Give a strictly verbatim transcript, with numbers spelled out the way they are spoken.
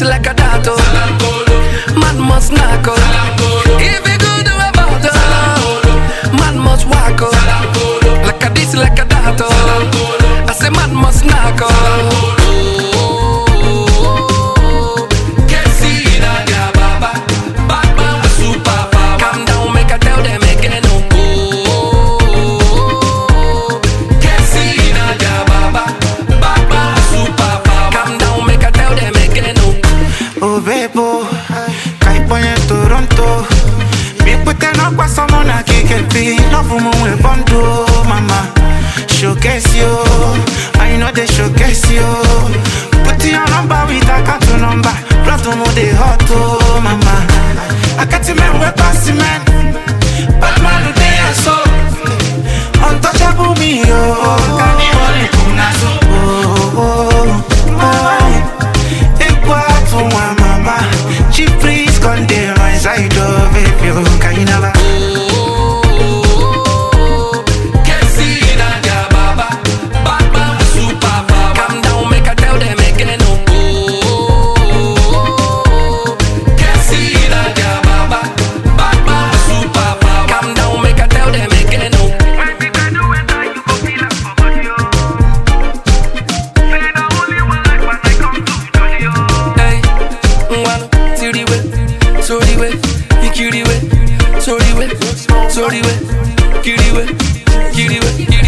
this like a dato. Man must knock up. If you go to a bottle, man must walk up. Like a this like a dato. I say man must knock up. Oh bebo, kai ponye Toronto. Mi pute no kwa samona kikepi. No fumo we bondo, mama. Showcase you, I know they showcase you. Put your number with a carton number. Plus no more they hot, oh mama. I got you man we passy man. But man do they so untouchable me, oh. Can you only come na so? Oh oh oh. She please come there my side of it, you can you never. Can't see that ya baba, Batman super baba. Calm down, make I tell them again, no. Can't see that ya baba, Batman super baba. Calm down, make I tell them again, no. When we can do it, I you go feel like somebody, yo. Say the only one like when I come to Johnny, yo. Hey, well. Sorry way, you cutie way, sorry way, sorry way, cutie way, cutie way, cutie way.